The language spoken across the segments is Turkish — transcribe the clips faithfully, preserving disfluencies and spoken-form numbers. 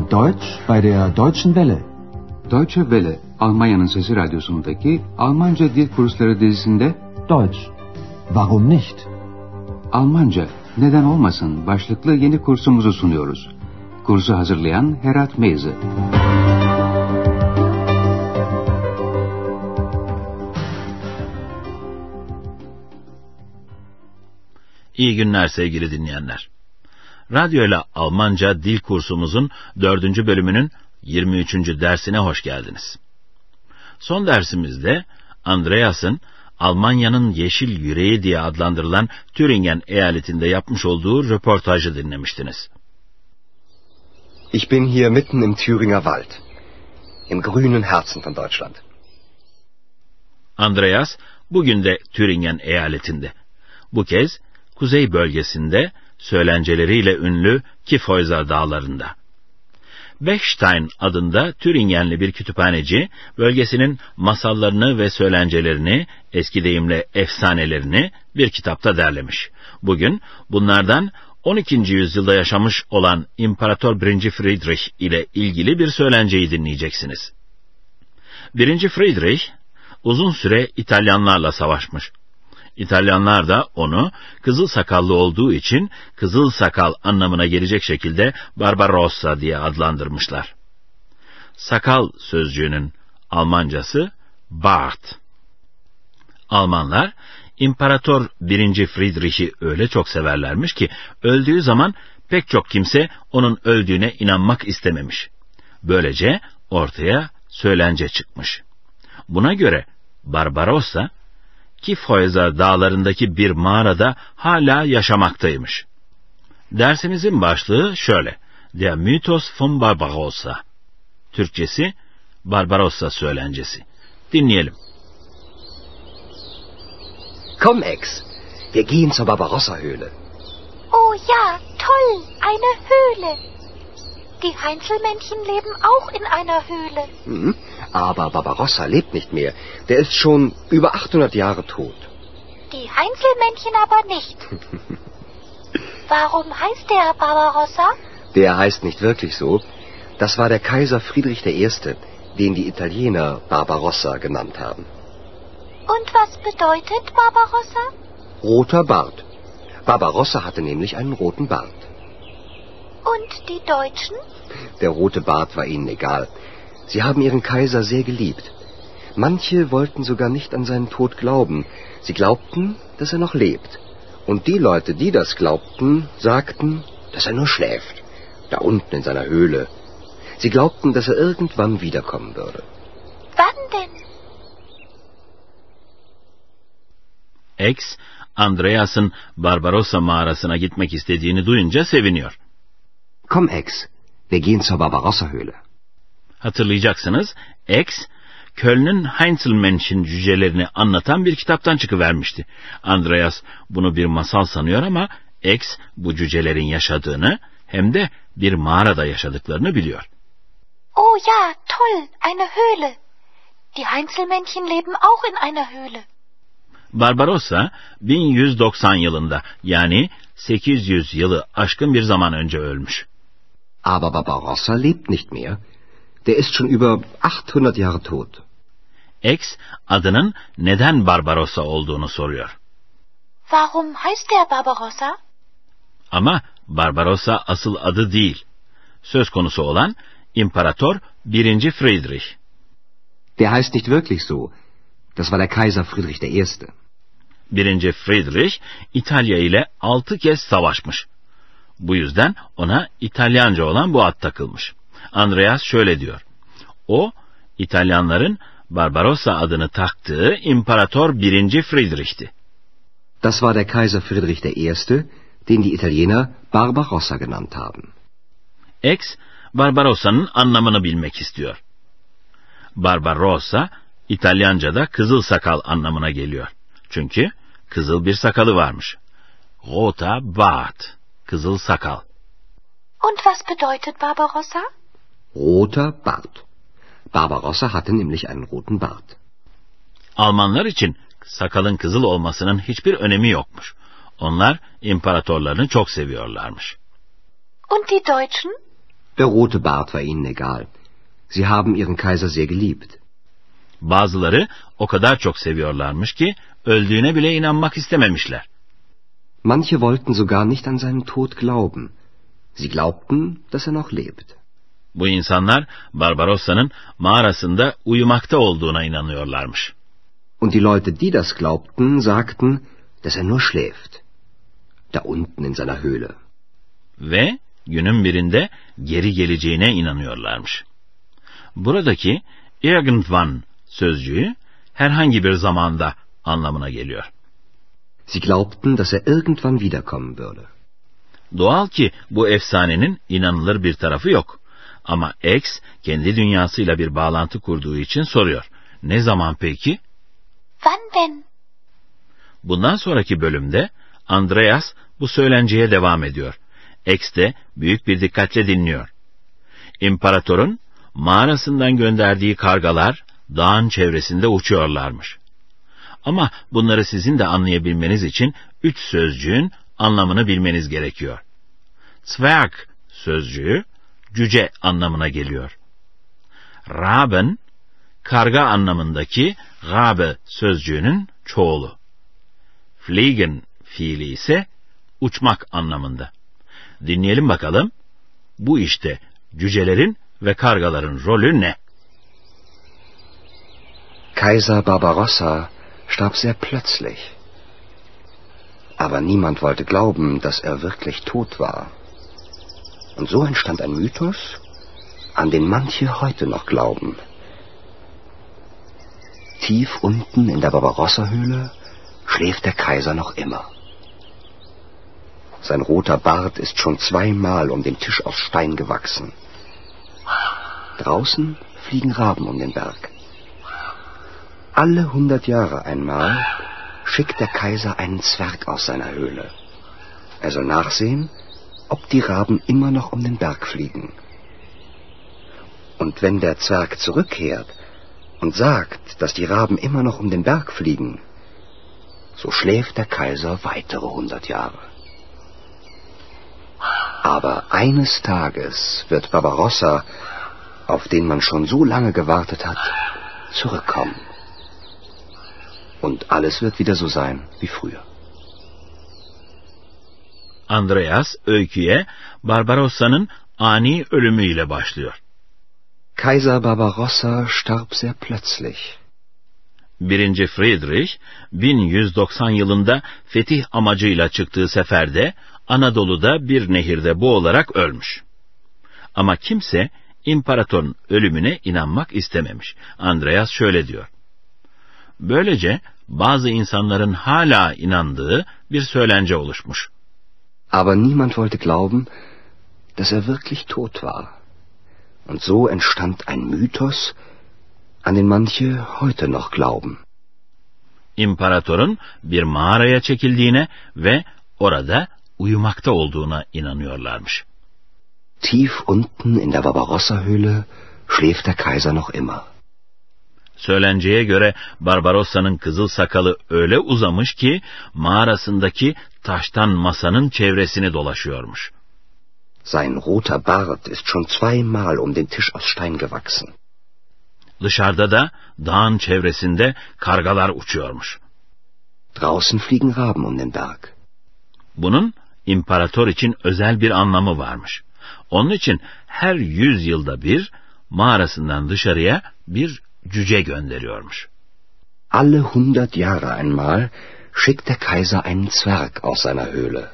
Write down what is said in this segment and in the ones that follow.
Deutsch bei der Deutschen Welle. Deutsche Welle, Almanya'nın Sesi Radyosu'ndaki Almanca Dil Kursları dizisinde Deutsch, warum nicht? Almanca, neden olmasın başlıklı yeni kursumuzu sunuyoruz. Kursu hazırlayan Herat Meyze. İyi günler sevgili dinleyenler. Radyo ile Almanca dil kursumuzun dördüncü bölümünün yirmi üçüncü dersine hoş geldiniz. Son dersimizde Andreas'ın Almanya'nın yeşil yüreği diye adlandırılan Thüringen eyaletinde yapmış olduğu röportajı dinlemiştiniz. Ich bin hier mitten im Thüringer Wald, im grünen Herzen von Deutschland. Andreas bugün de Thüringen eyaletinde. Bu kez kuzey bölgesinde söylenceleriyle ünlü Kyffhäuser dağlarında. Bechstein adında Thüringenli bir kütüphaneci, bölgesinin masallarını ve söylencelerini, eski deyimle efsanelerini bir kitapta derlemiş. Bugün bunlardan on ikinci yüzyılda yaşamış olan İmparator birinci. Friedrich ile ilgili bir söylenceyi dinleyeceksiniz. birinci. Friedrich uzun süre İtalyanlarla savaşmış. İtalyanlar da onu kızıl sakallı olduğu için kızıl sakal anlamına gelecek şekilde Barbarossa diye adlandırmışlar. Sakal sözcüğünün Almancası Bart. Almanlar İmparator birinci. Friedrich'i öyle çok severlermiş ki öldüğü zaman pek çok kimse onun öldüğüne inanmak istememiş. Böylece ortaya söylence çıkmış. Buna göre Barbarossa Kyffhäuser dağlarındaki bir mağarada hala yaşamaktaymış. Dersimizin başlığı şöyle: Der Mythos von Barbarossa. Türkçesi Barbarossa söylencesi. Dinleyelim. Komm, Ex, wir gehen zur Barbarossa-Höhle. Oh ja, toll, eine Höhle. Die Heinzelmännchen leben auch in einer Höhle. Mhm. Aber Barbarossa lebt nicht mehr. Der ist schon über achthundert Jahre tot. Die Heinzelmännchen aber nicht. Warum heißt der Barbarossa? Der heißt nicht wirklich so. Das war der Kaiser Friedrich der Erste, den die Italiener Barbarossa genannt haben. Und was bedeutet Barbarossa? Roter Bart. Barbarossa hatte nämlich einen roten Bart. Und die Deutschen? Der rote Bart war ihnen egal. Sie haben ihren Kaiser sehr geliebt. Manche wollten sogar nicht an seinen Tod glauben. Sie glaubten, dass er noch lebt. Und die Leute, die das glaubten, sagten, dass er nur schläft, da unten in seiner Höhle. Sie glaubten, dass er irgendwann wiederkommen würde. Wann denn? Ex, Andreas'ın Barbarossa mağarasına gitmek istediğini duyunca seviniyor. Komm, Ex, wir gehen zur Barbarossa-Höhle. Hatırlayacaksınız, Ex, Köln'ün Heinzelmännchen cücelerini anlatan bir kitaptan çıkıvermişti. Andreas bunu bir masal sanıyor ama Ex bu cücelerin yaşadığını hem de bir mağarada yaşadıklarını biliyor. Oh ja, toll, eine Höhle. Die Heinzelmännchen leben auch in einer Höhle. Barbarossa bin yüz doksan yılında, yani sekiz yüz yılı aşkın bir zaman önce ölmüş. Aber Barbarossa lebt nicht mehr. Der ist schon über achthundert Jahre tot. Ex adının neden Barbarossa olduğunu soruyor. Warum heißt der Barbarossa? Ama Barbarossa asıl adı değil. Söz konusu olan İmparator birinci. Friedrich. Der heißt nicht wirklich so. Das war der Kaiser Friedrich der Erste. birinci. Friedrich İtalya ile altı kez savaşmış. Bu yüzden ona İtalyanca olan bu ad takılmış. Andreas şöyle diyor: O, İtalyanların Barbarossa adını taktığı İmparator birinci. Friedrich'ti. Das war der Kaiser Friedrich der Erste, den die Italiener Barbarossa genannt haben. Ex, Barbarossa'nın anlamını bilmek istiyor. Barbarossa, İtalyanca'da kızıl sakal anlamına geliyor. Çünkü kızıl bir sakalı varmış. Roter Bart, kızıl sakal. Und was bedeutet Barbarossa? Roter Bart. Barbarossa hatte nämlich einen roten Bart. Almanlar için sakalın kızıl olmasının hiçbir önemi yokmuş. Onlar imparatorlarını çok seviyorlarmış. Und die Deutschen? Der rote Bart war ihnen egal. Sie haben ihren Kaiser sehr geliebt. Bazıları o kadar çok seviyorlarmış ki öldüğüne bile inanmak istememişler. Manche wollten sogar nicht an seinen Tod glauben. Sie glaubten, dass er noch lebt. Bu insanlar Barbarossa'nın mağarasında uyumakta olduğuna inanıyorlarmış. Und die Leute, die das glaubten, sagten, dass er nur schläft. Da unten in seiner Höhle. Ve günün birinde geri geleceğine inanıyorlarmış. Buradaki irgendwann sözcüğü herhangi bir zamanda anlamına geliyor. Sie glaubten, dass er irgendwann wiederkommen würde. Doğal ki bu efsanenin inanılır bir tarafı yok. Ama X kendi dünyasıyla bir bağlantı kurduğu için soruyor. Ne zaman peki? Wann denn? Bundan sonraki bölümde Andreas bu söylenceye devam ediyor. X de büyük bir dikkatle dinliyor. İmparatorun mağarasından gönderdiği kargalar dağın çevresinde uçuyorlarmış. Ama bunları sizin de anlayabilmeniz için üç sözcüğün anlamını bilmeniz gerekiyor. Zwerg sözcüğü cüce anlamına geliyor. Raben, karga anlamındaki Rabe sözcüğünün çoğulu. Fliegen fiili ise uçmak anlamında. Dinleyelim bakalım, bu işte cücelerin ve kargaların rolü ne? Kaiser Barbarossa starb sehr plötzlich. Aber niemand wollte glauben, dass er wirklich tot war. Und so entstand ein Mythos, an den manche heute noch glauben. Tief unten in der Barbarossa-Höhle schläft der Kaiser noch immer. Sein roter Bart ist schon zweimal um den Tisch aus Stein gewachsen. Draußen fliegen Raben um den Berg. Alle hundert Jahre einmal schickt der Kaiser einen Zwerg aus seiner Höhle. Er soll nachsehen, ob die Raben immer noch um den Berg fliegen. Und wenn der Zwerg zurückkehrt und sagt, dass die Raben immer noch um den Berg fliegen, so schläft der Kaiser weitere hundert Jahre. Aber eines Tages wird Barbarossa, auf den man schon so lange gewartet hat, zurückkommen. Und alles wird wieder so sein wie früher. Andreas öyküye Barbarossa'nın ani ölümüyle başlıyor. Kaiser Barbarossa starb sehr plötzlich. Birinci Friedrich, bin yüz doksan yılında fetih amacıyla çıktığı seferde Anadolu'da bir nehirde boğularak ölmüş. Ama kimse imparatorun ölümüne inanmak istememiş. Andreas şöyle diyor. Böylece bazı insanların hala inandığı bir söylence oluşmuş. Aber niemand wollte glauben, dass er wirklich tot war. Und so entstand ein Mythos, an den manche heute noch glauben. İmparatorun bir mağaraya çekildiğine ve orada uyumakta olduğuna inanıyorlarmış. Tief unten in der Barbarossa-Höhle schläft der Kaiser noch immer. Söylenceye göre Barbarossa'nın kızıl sakalı öyle uzamış ki mağarasındaki taştan masanın çevresini dolaşıyormuş. Sein roter Bart ist schon zweimal um den Tisch aus Stein gewachsen. Dışarıda da dağın çevresinde kargalar uçuyormuş. Draußen fliegen Raben um den Berg. Bunun imparator için özel bir anlamı varmış. Onun için her yüz yılda bir mağarasından dışarıya bir cüce gönderiyormuş. Alle hundert Jahre einmal schickt der Kaiser einen Zwerg aus seiner Höhle.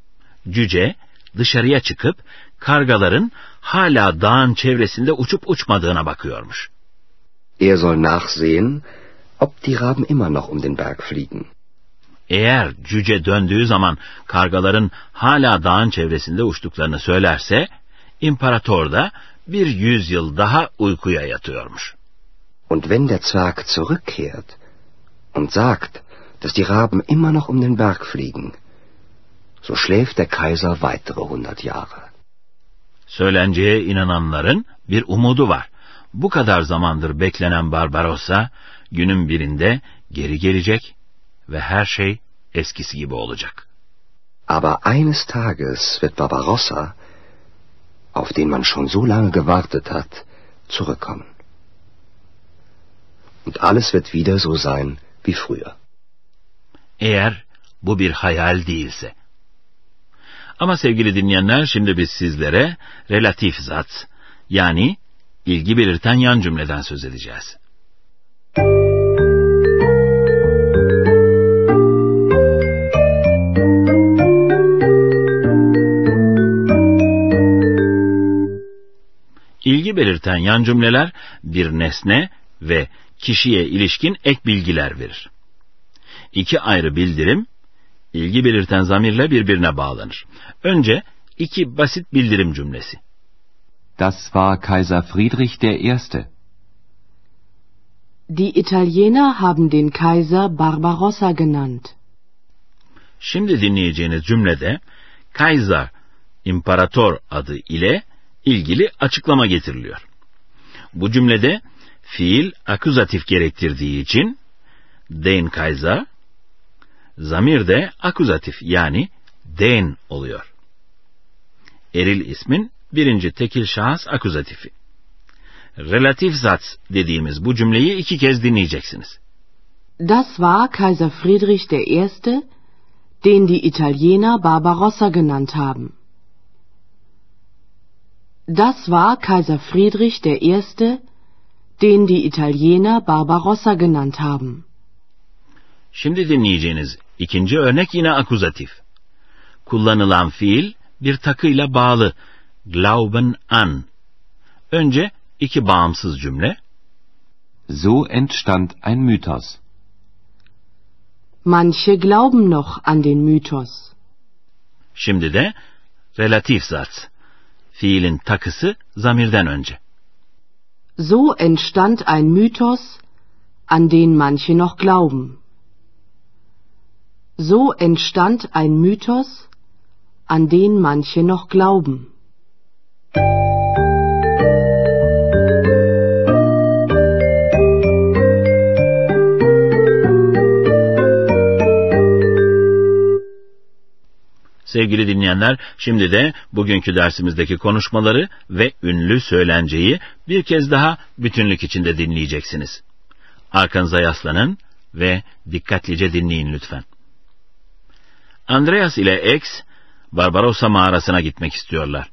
Cüce dışarıya çıkıp kargaların hala dağın çevresinde uçup uçmadığına bakıyormuş. Er soll nachsehen, ob die Raben immer noch um den Berg fliegen. Eğer cüce döndüğü zaman kargaların hala dağın çevresinde uçtuklarını söylerse, imparator da bir yüzyıl daha uykuya yatıyormuş. Und wenn der Zwerg zurückkehrt und sagt, dass die Raben immer noch um den Berg fliegen, so schläft der Kaiser weitere hundert Jahre. Söylenceye inananların bir umudu var. Bu kadar zamandır beklenen Barbarossa, günün birinde geri gelecek ve her şey eskisi gibi olacak. Aber eines Tages wird Barbarossa, auf den man schon so lange gewartet hat, zurückkommen. Und alles wird wieder so sein wie früher. Eğer bu bir hayal değilse. Ama sevgili dinleyenler, şimdi biz sizlere relatif zat, yani ilgi belirten yan cümleden söz edeceğiz. İlgi belirten yan cümleler bir nesne ve kişiye ilişkin ek bilgiler verir. İki ayrı bildirim, ilgi belirten zamirle birbirine bağlanır. Önce iki basit bildirim cümlesi. Das war Kaiser Friedrich der Erste. Die Italiener haben den Kaiser Barbarossa genannt. Şimdi dinleyeceğiniz cümlede Kaiser, imparator adı ile ilgili açıklama getiriliyor. Bu cümlede fiil akuzatif gerektirdiği için den Kaiser, zamir de akuzatif yani den oluyor. Eril ismin birinci tekil şahıs akuzatifi. Relatif zat dediğimiz bu cümleyi iki kez dinleyeceksiniz. Das war Kaiser Friedrich der Erste, den die Italiener Barbarossa genannt haben. Das war Kaiser Friedrich der Erste, den die Italiener Barbarossa genannt haben. Şimdi dinleyeceğiniz ikinci örnek yine akuzatif. Kullanılan fiil bir takıyla bağlı, glauben an. Önce iki bağımsız cümle. So entstand ein Mythos. Manche glauben noch an den Mythos. Şimdi de relatif zat. Fiilin takısı zamirden önce. So entstand ein Mythos, an den manche noch glauben. So entstand ein Mythos, an den manche noch glauben. Sevgili dinleyenler, şimdi de bugünkü dersimizdeki konuşmaları ve ünlü söylenceyi bir kez daha bütünlük içinde dinleyeceksiniz. Arkanıza yaslanın ve dikkatlice dinleyin lütfen. Andreas ile X, Barbarossa mağarasına gitmek istiyorlar.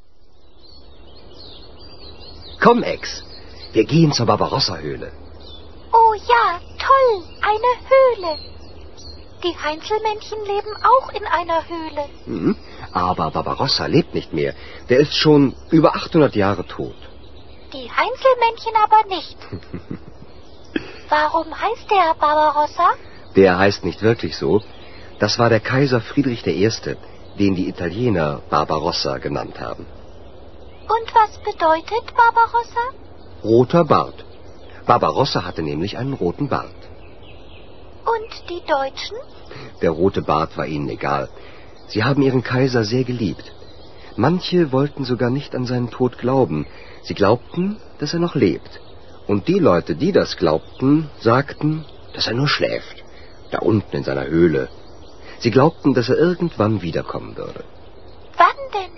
Komm, Ex, wir gehen zur Barbarossa-Höhle. Oh ja, toll, eine Höhle. Die Heinzelmännchen leben auch in einer Höhle. Mhm. Aber Barbarossa lebt nicht mehr. Der ist schon über achthundert Jahre tot. Die Heinzelmännchen aber nicht. Warum heißt der Barbarossa? Der heißt nicht wirklich so. Das war der Kaiser Friedrich der Erste, den die Italiener Barbarossa genannt haben. Und was bedeutet Barbarossa? Roter Bart. Barbarossa hatte nämlich einen roten Bart. Und die Deutschen? Der rote Bart war ihnen egal. Sie haben ihren Kaiser sehr geliebt. Manche wollten sogar nicht an seinen Tod glauben. Sie glaubten, dass er noch lebt. Und die Leute, die das glaubten, sagten, dass er nur schläft, da unten in seiner Höhle. Sie glaubten, dass er irgendwann wiederkommen würde. Wann denn?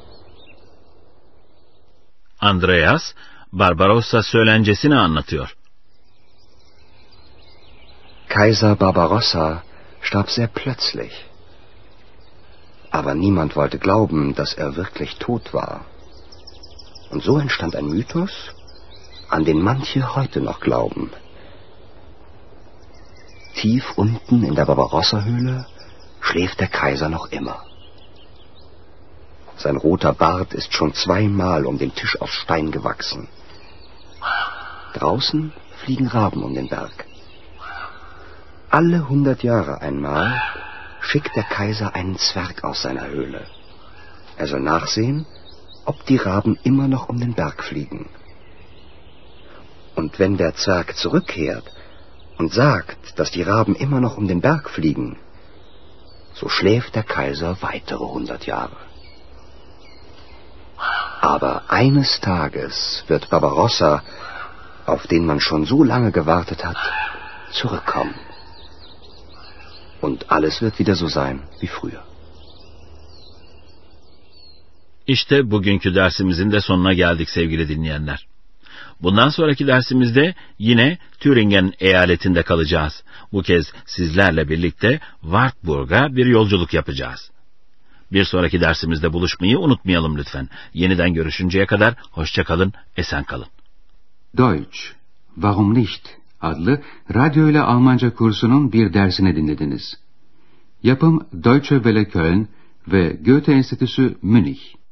Andreas, Barbarossa söylencesini anlatıyor. Kaiser Barbarossa starb sehr plötzlich. Aber niemand wollte glauben, dass er wirklich tot war. Und so entstand ein Mythos, an den manche heute noch glauben. Tief unten in der Barbarossa-Höhle schläft der Kaiser noch immer. Sein roter Bart ist schon zweimal um den Tisch aus Stein gewachsen. Draußen fliegen Raben um den Berg. Alle hundert Jahre einmal schickt der Kaiser einen Zwerg aus seiner Höhle. Er soll nachsehen, ob die Raben immer noch um den Berg fliegen. Und wenn der Zwerg zurückkehrt und sagt, dass die Raben immer noch um den Berg fliegen, so schläft der Kaiser weitere hundert Jahre. Aber eines Tages wird Barbarossa, auf den man schon so lange gewartet hat, zurückkommen. Und alles wird wieder so sein wie früher. İşte bugünkü dersimizin de sonuna geldik sevgili dinleyenler. Bundan sonraki dersimizde yine Thüringen eyaletinde kalacağız. Bu kez sizlerle birlikte Wartburg'a bir yolculuk yapacağız. Bir sonraki dersimizde buluşmayı unutmayalım lütfen. Yeniden görüşünceye kadar hoşça kalın, esen kalın. Deutsch, Warum nicht? Adlı radyo ile Almanca kursunun bir dersini dinlediniz. Yapım Deutsche Welle Köln ve Goethe Enstitüsü Münih.